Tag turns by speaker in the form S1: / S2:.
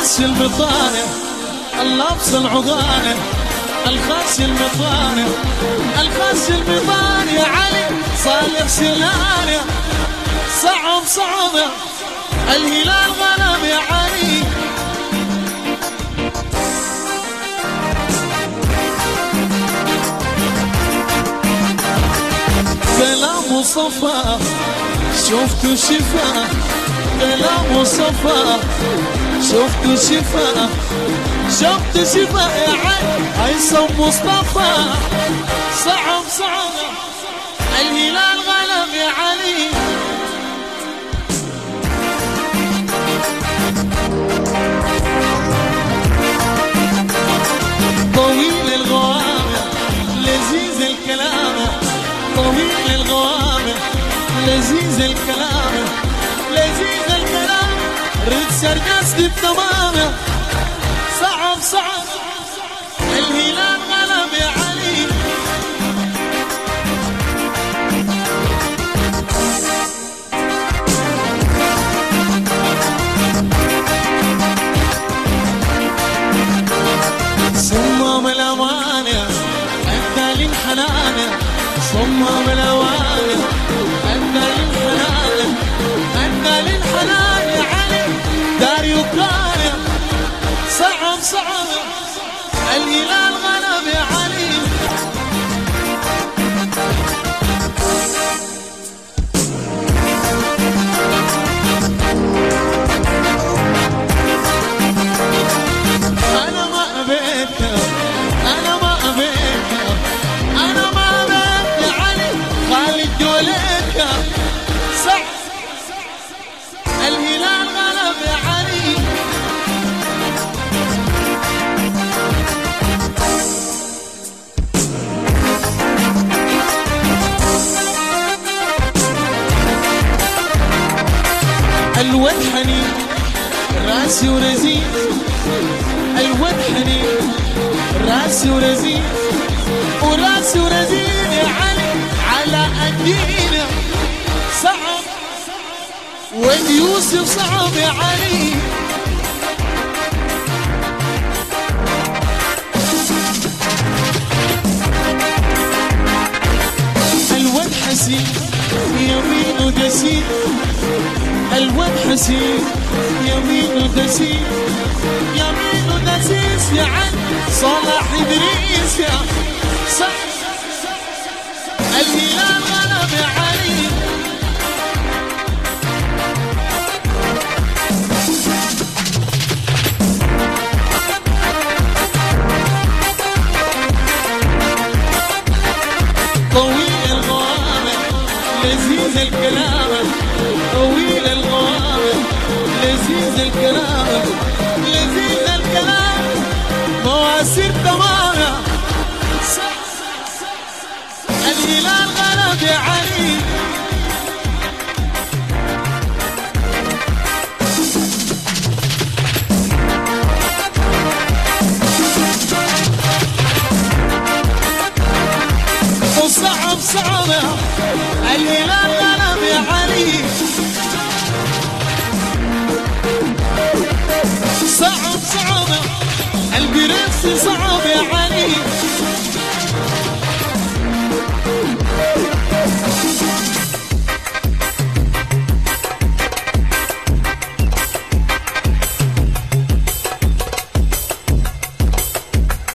S1: الخاص البطانة اللبس العضانة الخاص البطانة الخاص البطانة يا علي صالح سنانة صعب صعبة الهلال غلب يا علي كلام وصفا شفت شفا كلام وصفا شفت شفا شفت شفا يا علي هيثم مصطفى صعب صعب الهلال غلب يا علي طويل الغوامة لذيذ الكلام طويل الغوامة لذيذ الكلام لذيذ الكلام رد سرقس بالتمام صعب صعب الهلال غلب يا علي صمم الأمانة أدى للحنانة صمم الأوانة أدى للحنانة أدى للحنان يا علي داري وكانة صعب صعب الهلال غلب يا علي أنا ما أبيك أنا ما أبيك أنا ما أبيك يا علي خالد جوليك صعب الهلال غلب يا علي الود حنين راسي ورزين الود حنين راسي ورزين وراسي ورزين يا علي على أدينا صعب وين يوسف صعب يا علي الود حسين يمين ودسين الود حسين يمين ودسين يمين ودسيس يا علي صلاح إدريس يا صح الهلال غلب يا علي طويل الغوامة لذيذ الكلام طويل الغوامة لذيذ الكلام لذيذ الكلام مواسير تمامة الهلال غلب يا علي وصعب صعبة الهلال